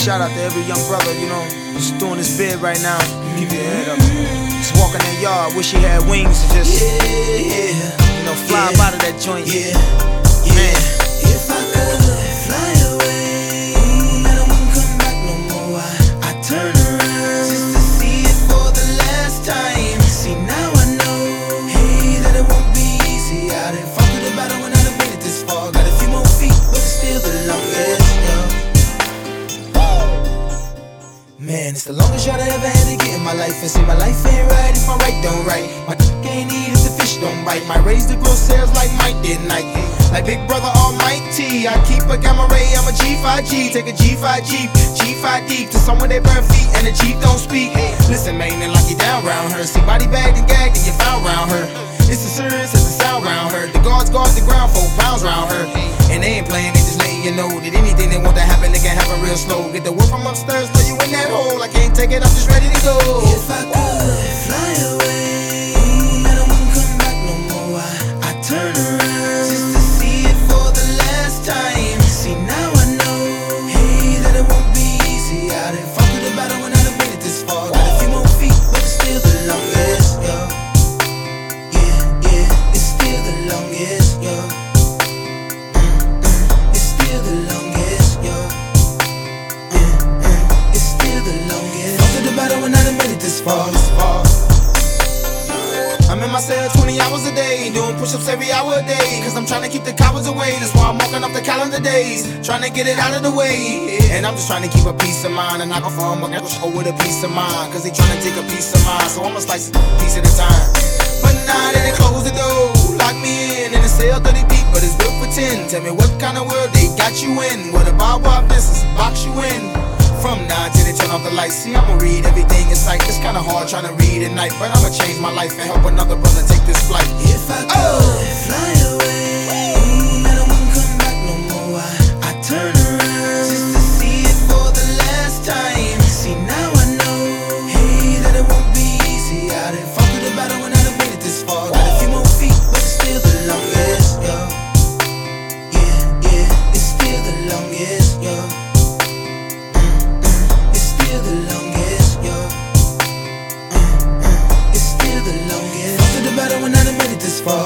shout out to every young brother, you know, just doing his bid right now. Keep your head up. Just walking that yard, wish he had wings to just, you know, fly up out of that joint. Man. If I could fly away, I wouldn't come back no more. I turn around just to see it for the last time. See, now I know, hey, that it won't be easy. I done fought through the battle when I done made it this far. Got a few more feet, but it's still the longest, Man, it's the longest shot I ever had to get in my life. And see, my life ain't right if my right don't right. My ain't eat if the fish don't bite. Might raise the gross sales like Mike did Nike. Like Big Brother Almighty, I keep a gamma ray, I'm a G5G. Take a G5 Jeep, G5 deep to somewhere they burn feet and the Jeep don't speak. Listen, man, they lock you down round her. See, body bagged and gagged and you found round her. It's as serious as the sound round her. The guards guard the ground, 4 pounds round her. And they ain't playing, they just letting you know that anything they want to happen, they can happen real slow. Get the word from upstairs, throw you in that hole. I can't take it, I'm just ready to go. If I could fly away, I wouldn't come back no more. I turn around just to see it for the last time. See, now I know, hey, that it won't be easy. I done fought through the battle when I done made it this far. Got a few more feet, but it's still the longest, it's still the longest, It's still the longest, It's still the longest. Fought through the battle when I done made it this far. I'm in my cell 20 hours a day, doing push-ups every hour a day. Cause I'm trying to keep the cowards away. That's why I'm walking up the calendar days, trying to get it out of the way. And I'm just trying to keep a peace of mind. And not gonna fall with a peace of mind. Cause they trying to take a piece of mine. So I'ma slice it a piece at a time. But now they close the door, lock me in the cell 30 deep, but it's built for 10. Tell me what kind of world they got you in. Where the barbed wire fences box you in. From now till they turn off the lights. See, I'ma read everything in sight. It's kinda hard trying to read at night, but I'ma change my life and help another brother take this flight. If I could fly away, I wouldn't come back no more. I turn around just to see it for the last time. See, now I know, hey, that it won't be easy. I done fought through the battle when I done made it this far. Got a few more feet, but it's still the longest, it's still the longest, It's still the longest, It's still the longest. Fought through the battle when I done made it this far,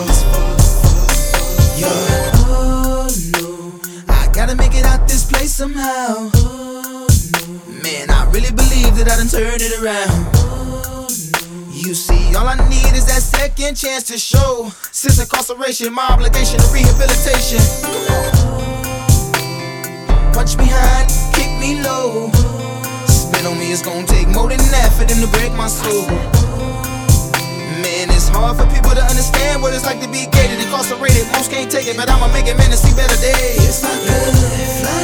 Oh no, I gotta make it out this place somehow. Oh no, man, I really believe that I done turned it around. Oh no, you see, all I need is that second chance to show. Since incarceration, my obligation to rehabilitation. Punch me high, kick me low. Spit on me, it's gonna take more than that for them to break my soul. Man, it's hard for people to understand what it's like to be gated, incarcerated. Most can't take it, but I'ma make it, man, to see better days. If I could fly